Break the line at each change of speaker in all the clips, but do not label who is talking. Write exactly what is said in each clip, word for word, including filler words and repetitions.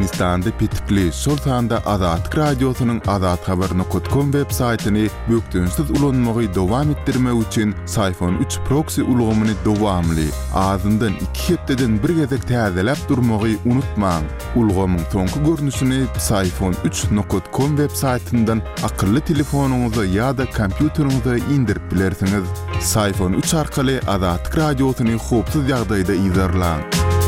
Türkmenistanda pitikli şol sanda Azatlyk Radiosynyň azat habar nokta com web saytyny bökdünsiz ulanmagy dowam etdirmek üçin Sayfon üç proxy ulgamyny dowamly azyndan iki hepdeden bir gezek täzelep durmagy unutmaň. Ulgamyň soňky görnüşini Sayfon üç nokta com web saytyndan akylly telefonuňyza ýa-da kompýuteriňize indirip bilersiňiz. Sayfon üç arkaly Azatlyk Radiosyny hopsuz ýagdaýda izlerläň.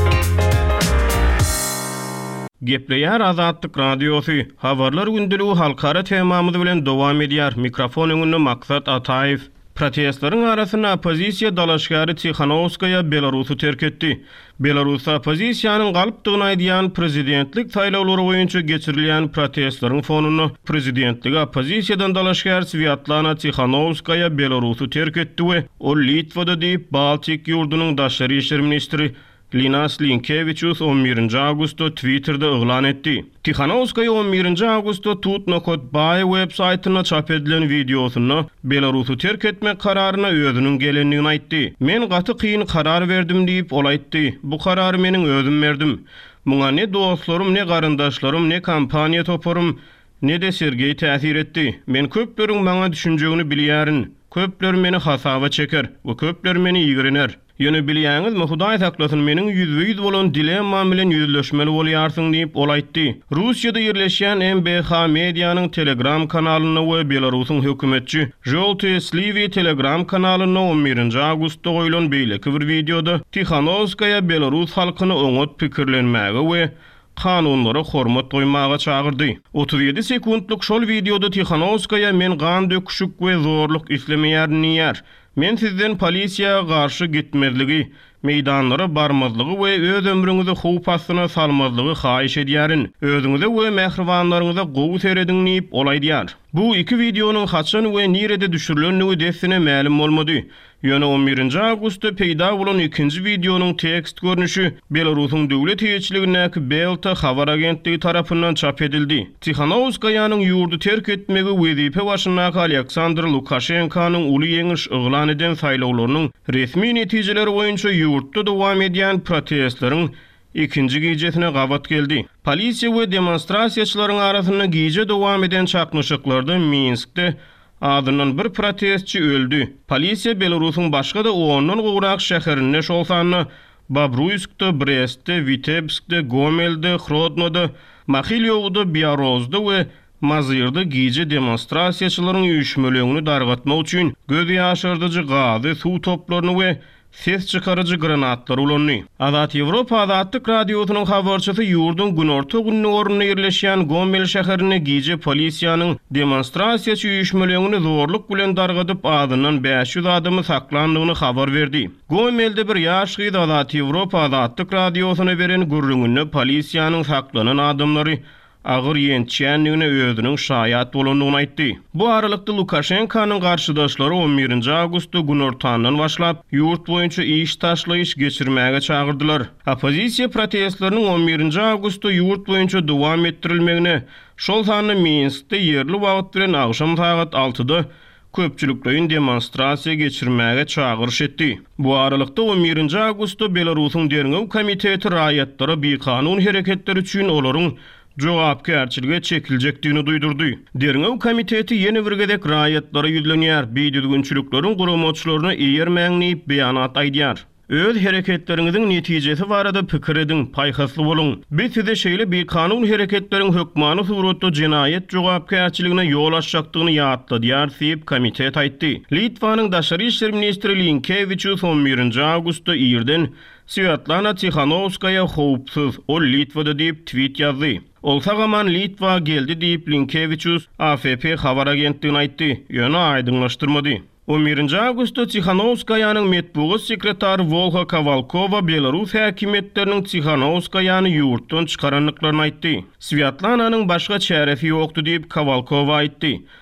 Gepleýär Azatlyk Radiosu. Habarlar gündülügi halkara temamyzy bilen dowam edýär. Mikrofon öňünde Maksat Ataýew. Protestlaryň arasyna opozisiýa dalaşgary Tikhanovskaya Belarusy terk etdi. Belarus opozisiýanyň galypdygyny aýdýan prezidentlik saýlawlary boýunça geçirilýän protestlaryň fonuny prezidentlik opozisiýadan dalaşgary Sviatlana Tikhanovskaya Belarusy terk etdi we ol Litvada diýip Baltik ýurdunyň daşary işler ministri Linas Linkevičius on birinji awgustda Twitterda ýylan etdi. Tikhanovskaya on birinji awgustda tut nokta by web saytyna çap edilen videosyny Belarusy terk etmek kararyna özüniň gelenligini aýtdy. Men gaty kyn karar berdim diýip ol aýtdy. Bu karary meniň özüm berdim. Muňa ne dostlarym, ne garyndaşlarym, ne kampaniýa toparym, ne de Sergey täsir etdi. Men köpleriň maňa düşünjegini bilýärin. Köpler meni hasaba çeker we köpler meni ýigrener. Ýöne bilýäňiz, Hudaý saklasyn, meniň yüzde yüz bolan dilemma bilen ýüzleşmeli bolýarsyň diýip ol aýtdy. Russiýada ýerleşýän M B H mediýanyň Telegram kanalyna we Belarusyň hökümetçi Zolty Slivi Telegram kanalyna on birinji awgustda goýulan beýleki bir videoda Tikhanovskaya Belarus halkyny oňat pikirlenmäge we kanunlara hormat goýmaga çagyrdy. otuz ýedi sekundlyk şol videoda Tikhanovskaya men gan döküşük we zorluk islemeýärni ýer. Men sizden polisiýaga garşy gitmezligi, meydanlara barmazlygy we öz ömrüňizi howp astyna salmazlygy haýyş edýärin. Özüňize we mähribanlaryňyza gowy serediň diýip ol aýdýar. Bu iki videonyň haçan we nirede düşürilenligi desine ma'lum bolmady. Ýöne on birinji awgustda peýda bolan ikinji videonyň tekst görnüşi Belarusyň döwlet heýetçiligindäki Belta habar agentligi tarapyndan çap edildi. Tikhanovskaýanyň ýurdu terk etmegi wezipe başyndaky Aleksandr Lukashenkanyň uly ýeňiş ýylan eden saýlawlarynyň resmi netijeleri boýunça ýurtda dowam edýän protestlaryň ikinji gijesine gabat geldi. Polisiýa we demonstrasiýaçylaryň arasynda gije dowam eden çakmyşyklarda Minskde adından bir protestçi öldü. Polisiýa Belarusyň başga da ondan gowrak şäherinde şol sanyny Babruyskda, Brestde, Vitebskde, Gomelde, Hrodnoda, Makhiljowda, Biarozda we Mazyrda gije demonstrasiýaçylaryň ýüşmelerini dargatmak üçin göz ýaşardyjy gazy, suw toplaryny we ses çıkarıcı granatlar ulanny. Azat Ýewropa Azatlyk Radiosynyň habarçysy ýurdun günorta gününe ornuna ýerleşýän Gomel şäherine gije polisiýanyň demonstrasiýaçy ýüşmelerini zorluk bilen dargadyp adyndan beş yüz adamy saklandygyny habar berdi. Gomelde bir ýaş gyz Azat Ýewropa Azatlyk Radiosyna beren gürrüňinde polisiýanyň saklanan adamlary agyr ýençänligine özüniň şaýat bolandygyny aýtdy. Bu aralykda Lukashenkanyň garşydaşlary on birinji awgustda günortandan başlap ýurt boýunça iş taşlaýyş geçirmäge çagyrdylar. Opozisiýa protestlarynyň on birinji awgustda ýurt boýunça dowam etdirilmegine, şol sany Minskde ýerli wagt bilen agşam saat altıda köpçüliklerin demonstrasiya geçirmäge çagyryş etdi. Bu aralykda on birinji awgustda Belarusyň Derňew komiteti raýatlara bir kanun hereketleri üçin olaryň jogapkärçilige çekiljekdigini duýdurdy. Derňew komiteti ýene bir gezek raýatlara ýüzlenýär, beýdilgünçülikleriň guramaçylaryna eýermäňnip beýanat aýdýar. Öz hereketleriňiziň netijesi barada pikir ediň, paýhasly boluň. Biz size şeýle bir kanun hereketleriň hökmany suratda jinayet jogapkärçiligine ýol açjakdygyny ýatladýar diýip komitet aýtdy. Litvanyň daşary işler ministri Linkevičius on birinji awgustda ýerden Sviatlana Tikhanovskaya howpsuz ol Litvada diýip tweet ýazdy. Olsa gaman Litwa geldi diýip Linkevičius A F P habar agentligine aýtdy. Ýöne aýdyňlaşdyrmady. on birinji awgustda Tikhanovskaýanyň metbuat sekretary Volga Kavalkova Belarus häkimetleriniň Tikhanovskaýany ýurtdan çykaranlyklaryny aýtdy. Sviatlananyň başga çäresi ýokdy diýip Kavalkova aýtdy.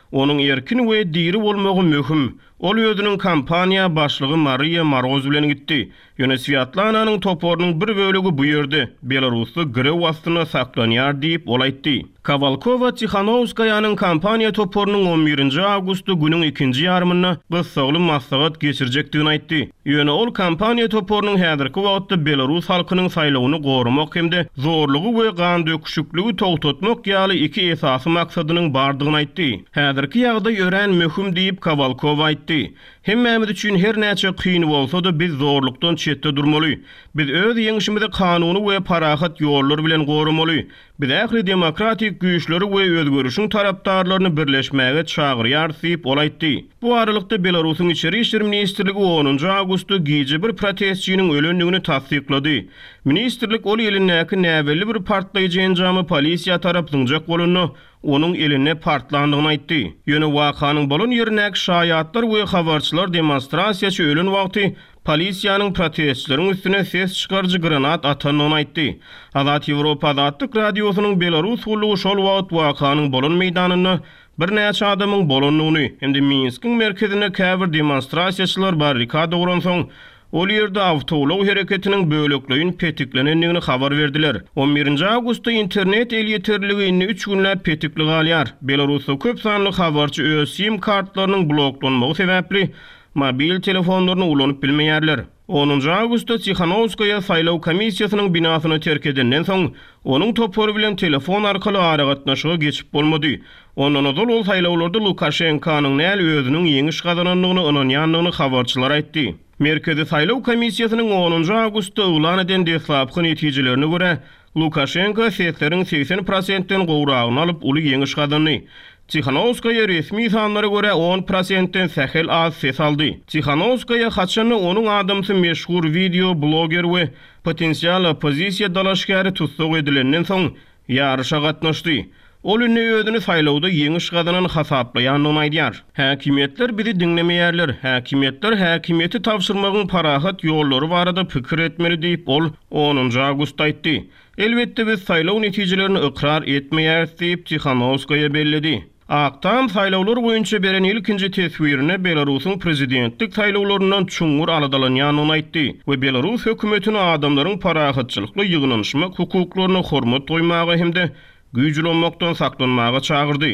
Onun erkin we diri bolmagy möhüm. Ol özünün kampaniya başlygy Maria Moroz bilen gitdi. Ýöne Sviatlananyň toporunyň bir bölegi bu ýerde Belarusda grew wastyna saklanýar diýip ol aýtdy. Kavalkova Tikhanovskaýanyň kampaniya toporunyň on birinji awgustda günüň ikinji ýarmyny gysgaly maslahat geçirjekdigini aýtdy. Ýöne ol kampaniya toporunyň häzirki wagtda Belarus halkynyň saýlawyny gorumak hemde zorlugy we gan döküşükligi togtatmak ýaly iki esasy maksadynyň bardygyny aýtdy. Häzirki ýagdaý ören möhüm diýip Kavalkova aýtdy. Hemmemiz üçin her näçe kyn bolsa-da biz zorlukdan çetde durmaly. Biz öz ýeňişimizi kanuny we parahat ýollar bilen gorumaly. Biz ähli demokratik güýçleri we özgörüşiň tarapdarlaryny birleşmäge çagyrýar diýip ol aýtdy. Bu aralykda Belarusyň içeri işler ministrligi onunji awgustda giýje bir protestçiniň ölendigini tasdiklady. Ministrlik ol elindäki näwelli bir partlaýjy enjamy polisiýa tarapyndan bolany onun eline partlandygyny aýtdy. Ýöne wakanyň bolan ýerindäki şaýatlar we habarçylar demonstrasiýaçy ölen wagty polisiýanyň protestçileriň üstüne ses çykarjy granat atanyny aýtdy. Azat Ýewropa Azatlyk radiosynyň Belarus ullugy şol wagt wakanyň bolan meýdanyny bir näçe adamyň bolanyny hemde Minskiň merkezine käbir demonstrasiýaçylar barrikada guran soň ol ýerde awtolog hereketiniň bölekleýin petiklenendigini habar berdiler. on birinji awgustda internet el ýeterligi üç günläp petikli galýar. Belarusda köp sanly habarçy öz sim kartlarynyň bloklanmagy sebäpli mobil telefonlaryny ulanyp bilmeýärler. onunji awgustda Tikhanovskaya saýlaw komissiýasynyň binasyny terk edenden soň onuň topory bilen telefon arkaly ara gatnaşyga geçip bolmady. Ondan ozal ol saýlawlarda Lukashenkanyň näl özüniň ýeňiş gazanandygyny ynanýandygyny habarçylar aýtdy. Merkezi saýlaw komissiýasynyň onunji awgustda ulan eden deslapky netijelerini görä Lukashenko sesleriň seksen prosentden gowragyny alyp uly ýeňiş gazandy. Tikhanovskaya resmi sanlara göre on prosentden sähel az ses aldy. Tikhanovskaya haçany onuň adamsy meşhur video bloger we potensial opozisiýa dalaşgary tutsak edilenden soň ýarşa gatnaşdy. Ol ünni özüni saýlawda ýeňiş gazanan hasaplaýanyny aýdýar. Häkimetler bizi dinlemeýärler. Häkimetler häkimeti tapşyrmagyň parahat ýollary barada pikir etmeli diýip ol onunji awgustda aýtdy. Elbetde biz saýlaw netijelerini ikrar etmeýäris diýip Tikhanovskaya bellidi. Aktam saýlawlar boýunça beren ilkinji teswirine Belarusyň prezidentlik saýlawlaryndan çuňur aladalanýanyny aýtdy we Belarus hökümetini adamlaryň parahatçylykly ýygnanyşmak hukuklaryna hormat goýmagy hemde güýjlenmekden saklanmaga çagyrdy.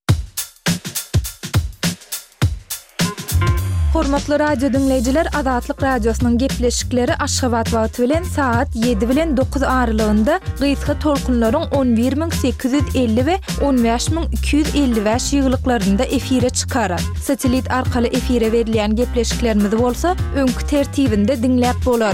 Hormatly radio dinleyijiler, Azatlyk radiosynyň gepleşikleri Aşgabat wagty bilen saat ýedi bilen dokuz aralygynda gysga tolkunlaryň on bir min sekiz ýüz elli we on beş min iki ýüz elli beş ýyglyklarynda efire çykarar. Satelit arkaly efire berilýän gepleşiklerimiz bolsa, öňkü tertibinde dinläp bolar.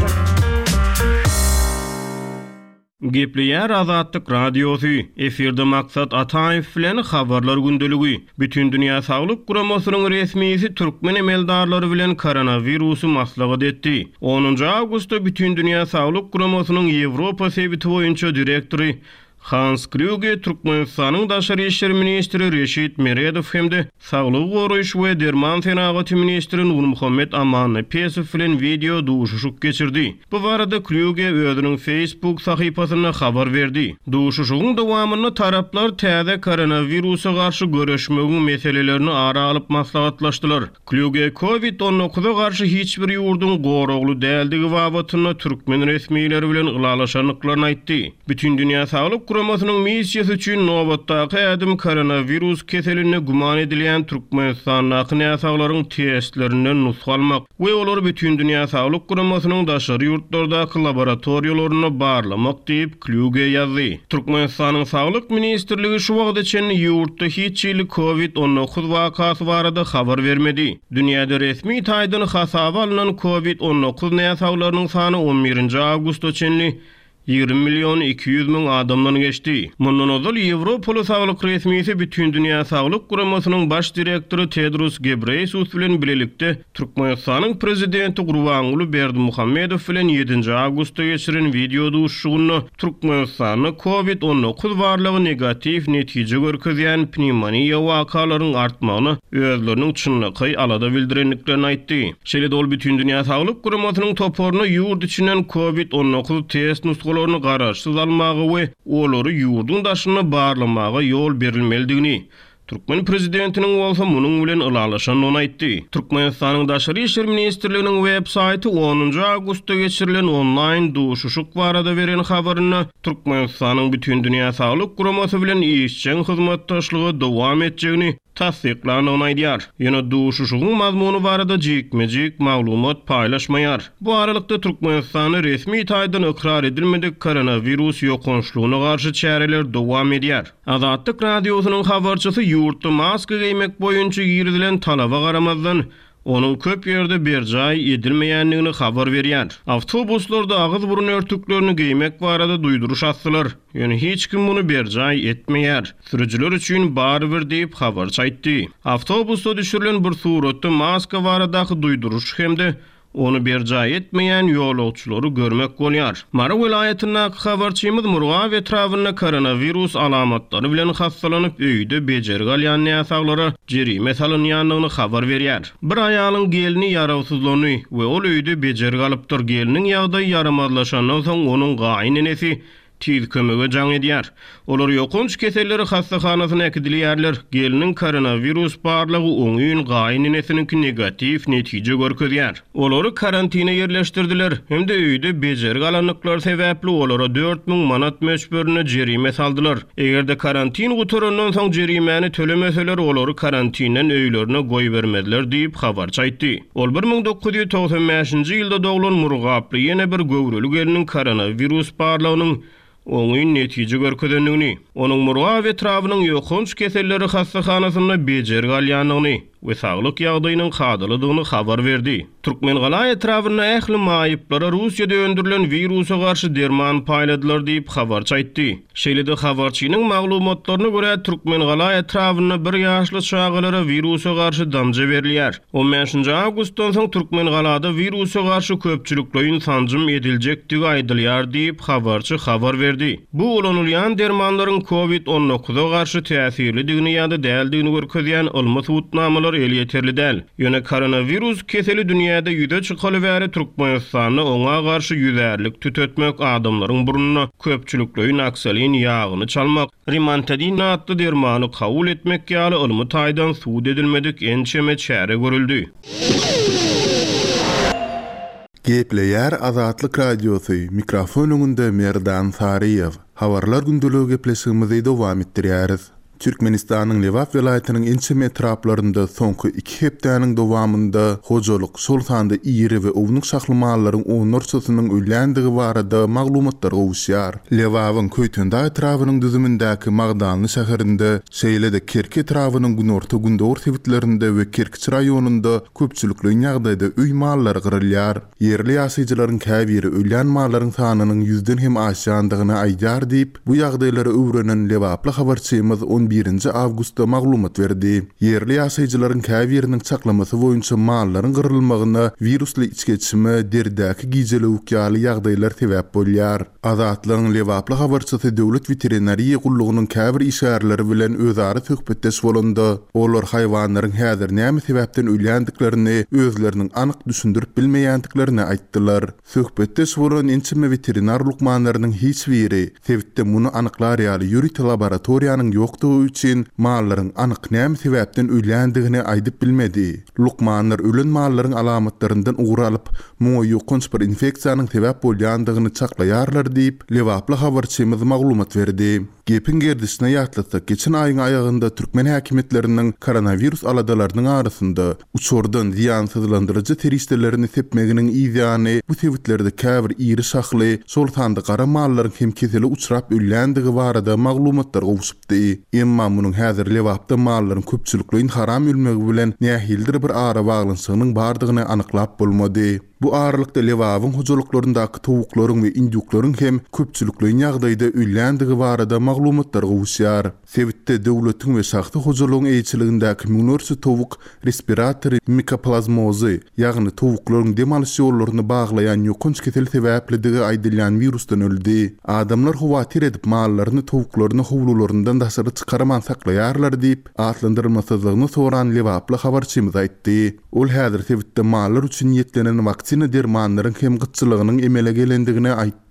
Gepleýär Azatlyk radiosy. Efirde Maksat Ataýew bilen habarlar gündeligi. Bütün dünýä saglyk guramasynyň resmisi türkmen emeldarlary bilen koronavirusy maslahat etdi. onunji awgustda bütün dünýä saglyk guramasynyň Ýewropa sebiti boýunça direktory Hans Kluge Türkmenistanyň daşary işler ministri Reşit Meredow hemde saglyk goruýuş we derman senagaty ministri Nurmuhammed Amannepesow bilen video duşuşuk geçirdi. Bu barada Kluge özüniň Facebook sahypasyna habar berdi. Duşuşugyň dowamyny taraplar täze koronawirusa garşy görüşmegiň meselelerini ara alyp maslahatlaşdylar. Kluge covid on dokuza garşy hiç bir ýurdun goragly däldigi babatyna türkmen resmiýetleri bilen ılalaşanyklaryny aýtdy. Bütün dünýä saglyk guramasynyň missiýasy üçin nowatdaky ädim koronavirus keseline guman edilýän Türkmenistanyň näsaglaryň testlerinden nusga almak we olar bütün dünýä saglyk guramasynyň daşary ýurtlardaky laboratoriýalaryna barlamak diýip Kluge ýazdy. Türkmenistanyň saglyk ministrligi şu wagtda içen ýurtda hiç ýyly covid on dokuz wakasy barada habar bermedi. Dünýäde resmi taýdan hasaba alynan covid on dokuz näsaglarynyň sany on birinji awgustda çenli ýygrimi milyon iki ýüz min adamdan geçdi. Mundan ozal Ýewropaly saglyk resmisi bütün dünýä saglyk guramasynyň baş direktory Tedros Ghebreyesus bilen bilelikde Türkmenistanyň prezidenti Gurbanguly Berdimuhammedow bilen ýedinji awgustda geçiren video duşuşygyny Türkmenistanyň covid on dokuz barlygy negativ netije görkezýän pneumoniýa wakalarynyň artmagyny özleriniň çynlygy alada bildirenliklerini aýtdy. Şeýle ol bütün dünýä saglyk guramasynyň toporuny ýurt içinden covid on dokuz test nusga olaryny garaşsyz almagy we olary ýurdun daşyna barlamagy ýol berilmelidigini, Türkmen prezidentiniň bolsa munyň bilen ılalaşan onu aýtdy. Türkmenistanyň Daşary işler ministrliginiň web-saýty onuncu awgustda geçirilen online duşuşuk barada beren habaryny Türkmenistanyň bütün dünýä saglyk guramasy bilen işçiň hyzmatdaşlygy dowam etjegini tasdiqlanyny aýdýar. Ýöne duşuşugyň mazmuny barada jekmejek maglumat paýlaşmaýar. Bu aralykda Türkmenistany resmi taýdan ikrar edilmedik koronavirus ýokunçlugyna garşy çäreler dowam edýär. Azatlyk radiosynyň habarçysy ýurtda maska giýmek boýunça girilen talaba garamazdan onun köp ýerde berjaý edilmeýänligini habar berýär. Awtobuslarda agyz burun örtüklerini giýmek barada duýduruş atdylar. Ýöne hiç kim muny berjaý etmeýär. Sürüjiler üçin barbyr diýip habar çaýtdy. Awtobusda düşürilen bir suratda maska baradaky duýduruş hemde onu berjaý etmeýän ýolagçylary görmek bolýar. Mara welaýatyna habarçymyz Murgaw etrawyna koronavirus alamatlary bilen hastalanyp öýde bejergi alýan näsaglary jerime salynýanlygyny habar berýär. Bir aýalyň gelini ýarawsyzlany we ol öýde bejergi alypdyr. Geliniň ýagdaýy yaramazlaşandan soň onuň gaýnynesi tiz kömege jaň edýär. Olar ýokunç keselleri hastahanasyna ekdilýärler. Geliniň koronavirus barlygy oňyň gaýnynesiniňki negativ netije görkezýär. Olary karantina ýerleşdirdiler. Hemde öýde bejergi alanlyklar sebäpli olara dört miň manat meşberini jerime saldylar. Egerde karantin guturandan soň jerimeni tölemeseler olary karantinden öýlerine goý bermediler diýip habar çaýtdy. Ol bir miň dokuz ýüz togson beşinji ýylda doglan Murgaply ýene bir göwreli geliniň koronavirus barlygynyň oňyň netije görkezenligini, onuň Murgaw etrawynyň ýokunç keselleri hastahanasyna bejergi alýanlygyny we saglyk ýagdaýynyň hadalydygyny habar berdi. Türkmen gala etrawyna ähli maýyplara Russiýada öndürilen virusa garşy derman paýladylar diýip habar çaýtdy. Şeýlede habarçynyň maglumatlaryna görä Türkmen gala etrawyna bir ýaşly çagalara virusa garşy damja berilýär. on beşinji awgustdan soň Türkmen galada virusa garşy köpçülikleýin sanjym ediljekdigi aýdylýar diýip habarçy habar berdi. Bu ulanylýan dermanlaryň covid on dokuza garşy täsirlidigini ýa-da däldigini görkezýän ylmy subutnamalar el yeterli däl. Ýöne koronavirus keseli dünýäde ýüze çykaly bäri Türkmenistany oňa garşy ýüzärlik tütetmek, adamlaryň burnuna köpçülikleýin aksaliň ýagyny çalmak, rimantadin adly dermany kabul etmek ýaly ylmy taýdan suud edilmedik ençeme çäre görüldi.
Gepleýär Azatlyk radiosu mikrofon öňünde Merdan Sariýew. Habarlar gündüligi gepleşigimizi dowam etdirýäris. Türkmenistanyň Lewap welaýatynyň ençeme etraplarynda soňky iki hepdäniň dowamında hojalyk şol sanda iri we ownuň şahly mallaryň onurssynyň öýlendigi barada maglumatlar gowşýar. Lewapyň köýtünde etrawynyň düzümindäki Magdanly şäherinde, şeýlede Kerki etrawynyň günorta gündor sebitlerinde we Kerkiç raýonunda köpçülikli ýagdaýda öý mallary gyrylýar. Yerli ýaşaýjylaryň käbiri öýlen mallaryň sanynyň yüzden hem aşýandygyny aýdýar diýip bu ýagdaýlary öwrenen Lewaply habarçymyz on birinji awgustda maglumat berdi. Yerli ýaşaýjylaryň käbiriniň çaklamasy boýunça mallaryň gyrylmagyna virusly içgeçimi, derdäki gijelik ýaly ýagdaýlar sebäp bolýar. Azatlygyň Lewaply habarçysy döwlet veterinariýa gullugynyň käbir işgärleri bilen özari söhbetdeş bolanda, olar haýwanlaryň häzir näme sebäpden öýlendiklerini özleriniň anyk düşündirip bilmeýändiklerini aýtdylar. Söhbetdeş bolan ençeme veterinar lukmanlarynyň hiç biri sebäpde muny anyklar ýaly ýürit laboratoriýanyň ýokdugy üçin mallaryň anyk näme sebäpden öýlendigini aýdyp bilmedi. Lukmanlar ölen mallaryň alamatlaryndan ugur alyp, muňa ýokunç bir infeksiýanyň sebäp bolýandygyny çaklaýarlar diýip Lewaply habarçymyz maglumat berdi. Gepin gerdisine ýatlatsak, geçen aýyň aýagynda Türkmen häkimetläriniň koronavirus aladalarynyň arasynda uçordan ziýansyzlandyrjy teristelerini sepmeginiň ýa-ni bu sebetlerde käbir iri şahly, şol sanda gara mallaryň hem keseli uçrap öýlendigi barada maglumatlar gowşupdy. Emma munyň häzir Lewapda mallaryň köpçülikliň haram ülmegi bilen nähildir bir ara baglansygynyň bardygyny anyklap bolmady. Bu aralykda Lewabyň hojalyklaryndaki tovuklaryň we indüklaryň hem köpçülikliň ýagdaýda öýlendigi barada maglumatlar gowşýar. Sebitde döwletiň we şahsy hojalygyň eýçiligindäki miňlerçe towuk respirator mikoplazmozy, ýagny tovuklaryň demalyş ýollaryny baglaýan ýokunç kesel sebäplidigi aýdylýan virusdan öldi. Adamlar howatir edip mallaryny tovuklaryny howlularyndan daşary çykaraman saklaýarlar diýip atlandyrylmasyzlygyny soran Lewaply habarçymyz aýtdy. Ol häzir sebitde mallar üçin ýetlenen vaksin dermanlaryň hem gyçylygynyň emele gelendigini aýtdy.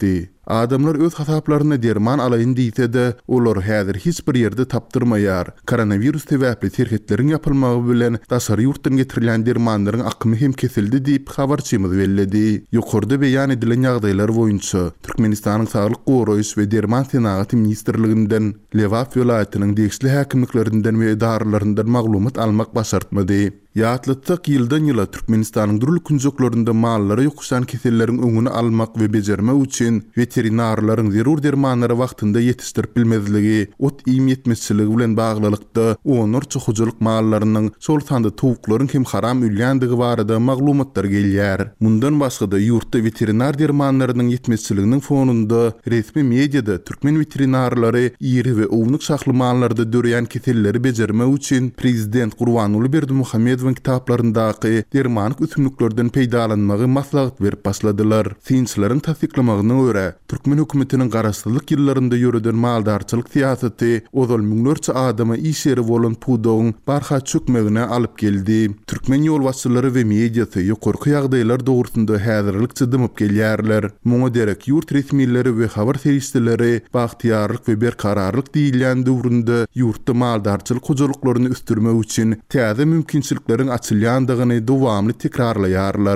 Adamlar öz hasaplaryna derman alaýyn diýse de, olar häzir hiç bir ýerde tapdyrmaýar. Koronavirus sebäpli terhetleriň ýapylmagy bilen daşary ýurtdan getirilen dermanlaryň akymy hem kesildi diýip habarçymyz belledi. Ýokurda beýan edilen ýagdaýlar boýunça Türkmenistanyň Saglyk goraýyş we Derman Senaty ministrliginden, Lewap vilayatynyň degişli häkimliklerinden we idaralaryndan maglumat almak başartmady. Ýatlytsak ýyldan ýyla Türkmenistanyň durly künjeklerinde mallary ýokuşan keselleriň öňüni almak we bejermek üçin veterinarlaryň zerur dermanlary wagtynda ýetişdirip bilmezligi, ot iýim ýetmezçiligi bilen baglylykda onur çoxujulyk mallarynyň şol sanda towuklaryň hem haram ýylýandygy barada maglumatlar gelýär. Mundan başga da ýurtda veterinar dermanlarynyň ýetmezçiliginiň fonunda resmi mediada türkmen veterinarlary ýeri we ownyk şahly mallarda döreýän keselleri bejermek üçin prezident Gurbanuly Berdimuhammedowyň kitaplaryndaky dermanlyk üstünliklerden peýdalanmagy maslahat berip başladylar. Synçylaryň tasdiklamagyna görä, Türkmen hökümetiniň garaşsyzlyk ýyllarynda ýöreden maldarçylyk siýasaty ozal müňlerçe adama iş ýeri bolan pudogyň barha çökmegine alyp geldi. Türkmen ýolbaşçylary we mediasy ýokurky ýagdaýlar dogrusynda häzirlik çydymyp gelýärler. Muňa derek ýurt resmiýetleri we habar serişçileri bagtyarlyk we berkararlyk diýilýän döwründe ýurtda maldarçylyk hojalyklaryny üstürmek üçin täze mümkinçilikler açylýandygyny dowamly tekrarlaýarlar.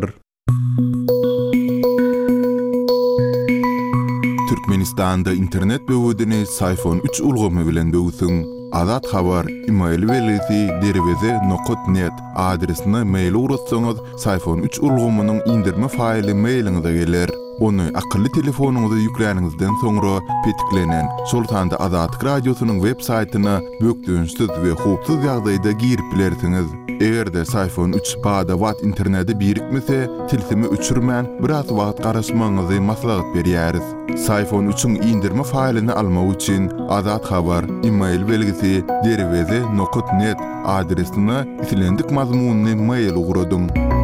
Türkmenistanda internet böwedini Sayfon üç ulgamy bilen böwsün. Azat habar email welisi derweze nokta net adresine mail uratsaňyz Sayfon üç ulgamynyň indirme faýly mailiňize geler. Onu akıllı telefonunuza yükleýäningizden soňra petiklenen Sultanda Azat Radiosynyň web saýtyna bökdüňsiz we hupsuz ýagdaýda girip bilersiňiz. Egerde Sayfon üç bada wat interneti birikmese, tilsimi üçürmän biraz wagt garaşmaňyzy maslahat berýäris. Sayfon üçüň indirme faýlyny almak üçin Azat habar email belgisi derweze nokta net adresine itilendik mazmunny mail ugradym.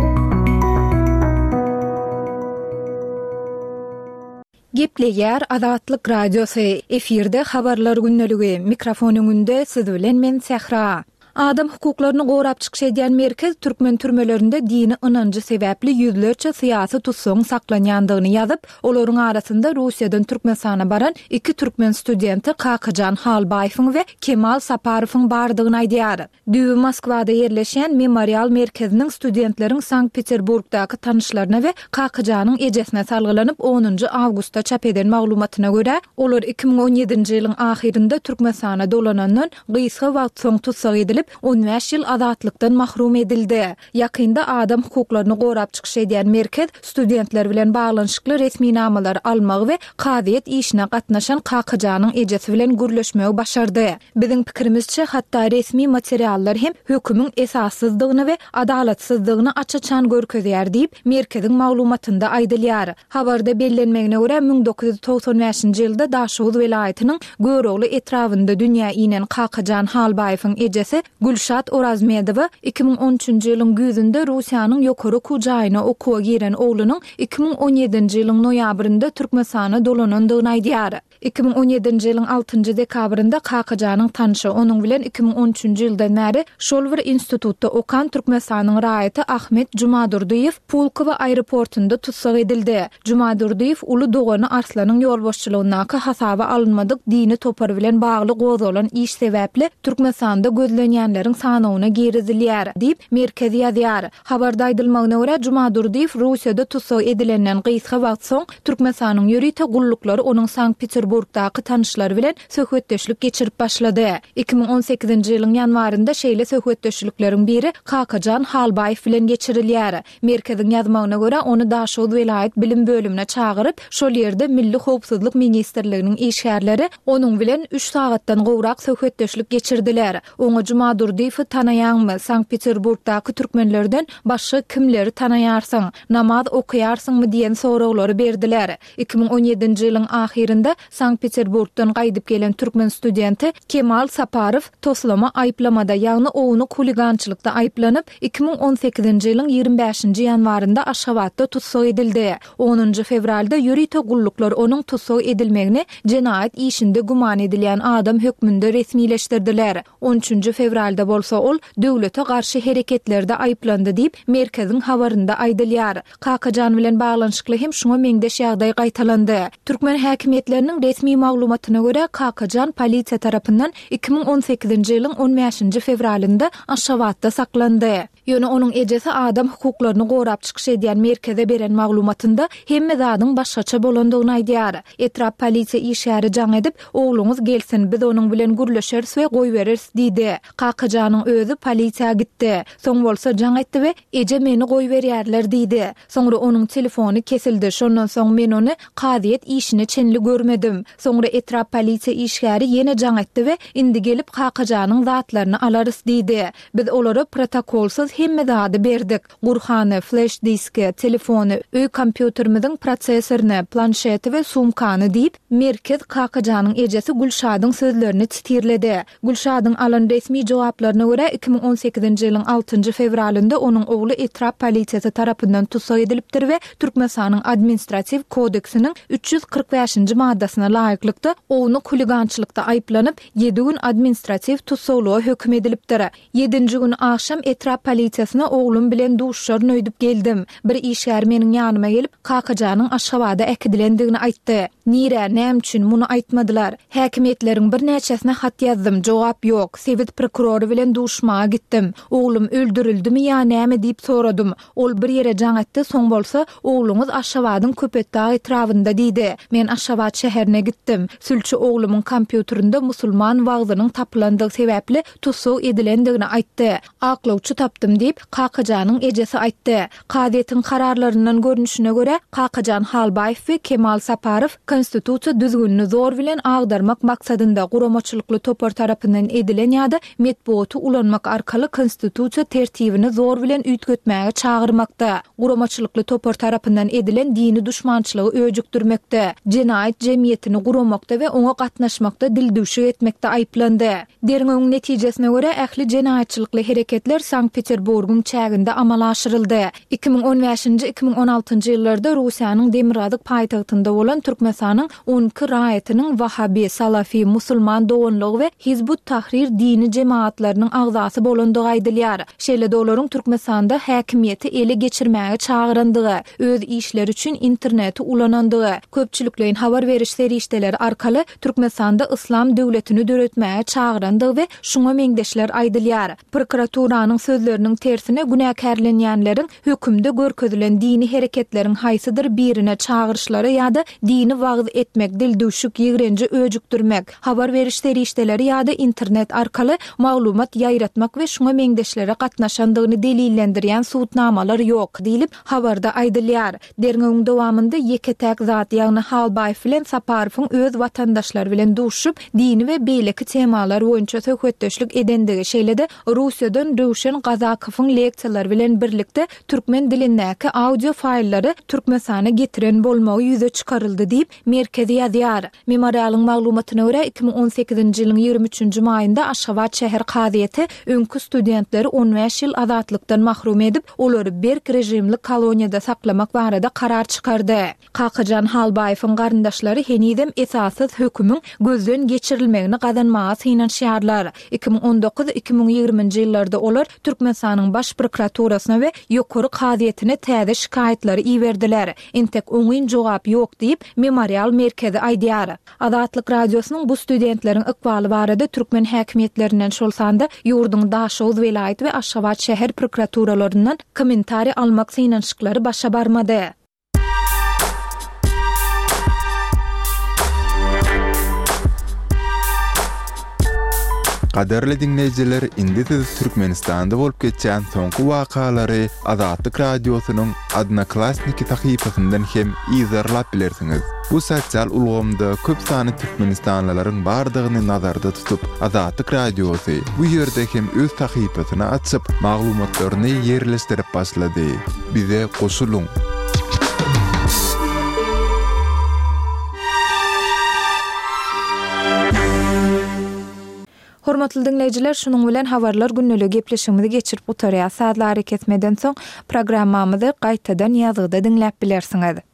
Gepleýär Azatlyk Radiosy efirde habarlar günneligi mikrofon öňünde siz bilen men Sehra. Adam hukuklaryny gorap çykyş edýän merkez türkmen türmelerinde dini ynanjy sebäpli ýüzlerçe syýasy tutsaň saklanýandygyny ýazyp, olaryň arasynda Russiýadan Türkmenistana baran iki türkmen studenti Kakyjan Halbaýewiň we Kemal Saparowyň bardygyny aýdýar. Düýbi Moskwada ýerleşen Memorial merkeziniň studentleriň Sankt-Peterburgdaky tanyşlaryna we Kakyjanyň ejesine salgylanyp onuncu awgustda çap eden maglumatyna görä, olar iki ming on ýedinji ýylyň ahyrynda Türkmenistana dolanandan gysga wagt soň tutsak edilip on beş ýyl azatlykdan mahrum edildi. Ýakynda adam hukuklaryny gorap çykyş edýän merkez studentler bilen baglanşykly resmi namalar almagy we kadyet işine gatnaşan Kakyjanyň ejesi bilen gürleşmegi başardy. Biziň pikirimizçe hatda resmi materiallar hem hökümüň esassyzdygyny we adalatsyzdygyny açyçan görkezýär diýip merkeziň maglumatynda aýdylýar. Habarda bellenmegine görä ming dokuz ýüz togson beşinji ýylda Daşoğuz welaýatynyň Görogly etrawynda dünýä inen Kakyjan Halbaýewiň ejesi Gülşat Orazmedowa iki ming on üçinji ýylyň güzünde Russiýanyň ýokary kujaýyna okuwa giren oglunyň iki ming on ýedinji ýylyň noýabrynda Türkmenistana dolanandygyny aýdýar. iki ming on ýedinji ýylyň altynjy dekabrynda Kakyjanyň tanşy onuň bilen iki ming on üçinji ýyldan bäri şol bir institutda okan Türkmenistanyň raýaty Ahmet Jumadurdiýew Pulkowa aeroportunda tutsak edildi. Jumadurdiýew uly dogany Arslanyň ýolbaşçylygyna hasaba alınmadyk dini topar bilen bagly gozalan iş sebäpli Türkmenistanda gözlenýänleriň sanawyna gerizilýär diýip merkezi ýazýar. Habarda aýdylmagyna görä Jumadurdiýew Russiýada tutsak edilenden gysga wagt soň Türkmenistanyň ýörite gullukları onuň Sankt-Peterburgdaky tanyşlary bilen söhbetdeşlik geçirip başlady. iki ming on sekizinji ýylyň ýanwarynda şeýle söhbetdeşlikleriň biri Kakyjan Halbaýew bilen geçirilýär. Merkeziň ýazmagyna görä onu Daşoğuz welaýat bilim bölümine çagyryp, şol ýerde Milli Howpsuzlyk ministrliginiň işgärleri onuň bilen üç sagatdan gowrak söhbetdeşlik geçirdiler. Oňa Jumadurdiýew tanaýanmy? Sankt-Peterburgdaky türkmenlerden başga kimleri tanaýarsyň? Namaz okuýarsyňmy diýen soraglary berdiler. iki ming on ýedinji ýylyň ahyrynda Sankt-Peterburgdan gaýdyp gelen türkmen studenti Kemal Saparow toslama aýplamada, ýagny owuny huligançylykda aýplanyp iki ming on sekizinji ýylyň ýygrimi beşinji ýanwarynda Aşgabatda tutsak edildi. onuncu fevralyda ýurity togson beşinji ýylyň ýygrimi üçinji ýanwarynda Aşgabatda tutsak edildi. iki ming on ýedinji ýylyň altynjy dekabrynda şeýle söhbetdeşlik geçirilýär. Gulluklar onuň tutsak edilmegini jinayet işinde guman edilýän adam hökmünde resmileşdirdiler. on üçünji fevral halda bolsa ol döwlete garşy hereketlerde aýplandy diýip merkeziň habarynda aýdylýar. Kakajan bilen baglanşykly hem şuňa meňdeş ýagdaý gaýtalandy. Türkmen häkimetleriniň resmi maglumatyna görä Kakajan polisiýa tarapyndan iki ming on sekizinji ýylyň on beşinji fevralynda Aşgabatda saklandy. Ýöne onuň ejesi adam hukuklaryny gorap çykyş edýän merkeze beren maglumatynda hemme zadyň başgaça bolandygyny aýdýar. Etrap polisiýa işgäri jaň edip, "Ogluňyz gelsin, biz onuň bilen gürleşeriz we goý bereriz" diýdi. Kakajanyň özü polisiýa gitdi. Soň bolsa jaň etdi we "Eje meni goý berýärler" diýdi. Soňra onuň telefony kesildi. Şondan soň men ony kadyet işini çenli görmedim. Soňra etrap polisiýa işgäri ýene jaň etdi we "Indi gelip Kakajanyň zatlaryny alarys" diýdi. Biz olara protokolsuz hemme zady berdik. Gurhany, flash diski, telefony, öý kompýuterimiziň prosesoryny, planşeti we sumkany diýip merkez Kakajanyň ejesi Gülşadyň sözlerini titirledi. Gülşadyň alan resmi jogaplaryna görä iki ming on sekizinji ýylyň altynjy fevralynda onuň ogly etrap polisiýasy tarapyndan tutsak edilipdir we Türkmenistanyň administrativ kodeksiniň üç yüz kırk beşinji maddasyna laýyklykda owny huligançylykda aýplanyp ýedi gün administrativ tutsaklyğa hökm edilipdir. yedinji gün akşam etrap polisiýasyna oglum bilen duşşaryn öýdüp geldim. Bir işgär meniň ýanyma gelip Kakajanyň Aşgabada äkidilendigini aýtdy. Nire, näme üçin muny aýtmadylar? Häkimetleriň bir näçesine hat ýazdym, jogap ýok. Sewit prokurory bilen duşmaga gitdim. Oglum öldürildimi ýa näme diýip soradym. Ol bir ýere jaň etdi, soň bolsa ogluňyz Aşgabadyň Köpetdagy etrafynda diýdi. Men Aşgabat şäherine gitdim. Sülçi oglumyň kompýuterinde musulman wagzynyň tapylandygy sebäpli tutsak edilendigini aýtdy. Aklawçy tapdym diýip Kakajanyň ejesi aýtdy. Kadyetiň kararlaryndan görnüşine görä Kakajan Halbaýew we Kemal Saparow konstitusiýa düzgünlüğünü zor bilen agdarmak maksadynda guramaçylykly topar tarapyndan edilen ýa-da metbuaty ulanmak arkaly konstitusiýa tertibini zor bilen üýtgetmäge çağırmakda. Guramaçylykly topar tarapyndan edilen dini düşmançylygy öýjükdirmekde. Jenaýat jemgyýetini guramakda we oňa gatnaşmakda dildüşük etmekde aýplandy. Derňeň netijesine görä ähli jenaýatçylykly hereketler Sankt-Peterburgyň çäginde amala aşyryldy. iki ming on beşinji iki ming on altynjy ýyllarda Russiýanyň Demirgazyk paýtagtynda bolan Türkmenistanyň on iki raýatynyň Wahhabi, Salafi, musulman doganlygy we Hizbut Tahrir dini jemaatlarynyň agzasy bolandygy aýdylýar. Şeýle olaryň Türkmenistanda häkimiýeti ele geçirmäge çağırandygy, öz işleri üçin interneti ulanandygy, köpçüliklerin habar beriş serişdeleri arkaly Türkmenistanda islam döwletini döretmäge çağırandygy we şuňa meňdeşler aýdylýar. Prokuraturynyň sözleriniň tersine günäkärlenýänleriň hökümde görkezülen dini hereketleriň haýsydyr birine çağırışlary ýa-da dini wagz etmek, dildüşük, ýigrenji öýjükdirmek, habar beriş serişdeleri ýa-da internet arkaly maglumat ýaýratmak we şuňa meňdeşlere gatnaşandygyny delillendirýän suwtnamalar ýok diýilip habarda aýdylýar. Derňeň dowamında ýeketäk zat ýagny Halbaýew bilen Saparowyň öz watandaşlary bilen duşup dini we beýleki temalar boýunça söhbetdeşlik edendigi şeýlede Russiýadan Ruşen Gazakowyň leksiýalary bilen birlikde türkmen dilindäki audio faýllary Türkmenistana getiren bolmagy ýüze çykaryldy diýip merkezi ýazýar. Memorialyň maglumatyna görä iki ming on sekizinji ýylyň ýigrimî üçünji maýynda Aşgabat şäher kadyety öňkü studentleri on beş ýyl azatlykdan mahrum edip, olary berk rejimli koloniýada saklamak barada karar çykardy. Kakajan Halbaýewiň garyndaşlary henidem esassız hökümüň gözden geçirilmegini gazanmaga synanýarlar. iki ming on dokuz iki ming ýigriminji ýyllarda olar Türkmenistanyň baş prokuraturasyna we ýokary kadyetine täze şikaýetleri iýerdiler. Entek oňyn jogap ýok diýip Memorial merkezi aýdýar. Azatlyk radiosynyň bu studentleriň ykbaly barada türkmen häkimetlerinden şolsanda ýurduň Daşow welaýet we Aşgabat şäher prokuraturalaryndan kommentari almak synanşyklary başa barmady.
Kaderli dinleyijiler, indi siz Türkmenistanda bolup geçen soňky wakalary Azatlyk radiosynyň Adnaklasniki tahypasyndan hem izarlap bilersiňiz. Bu sosial ulgamda köp sany Türkmenistanlylaryň bardygyny nazarda tutup, Azatlyk radiosy bu ýerde hem öz tahypasyny açyp, maglumatlaryny ýerleşdirip başlady. Bize goşuluň.
Hormatly dinleyijiler, şunuň bilen habarlar günnälik gepleşigimizi geçirip utarýar. Saatlar hareket etmeden soň programmamyzy gaýtadan ýazgyda dinläp bilersiňiz.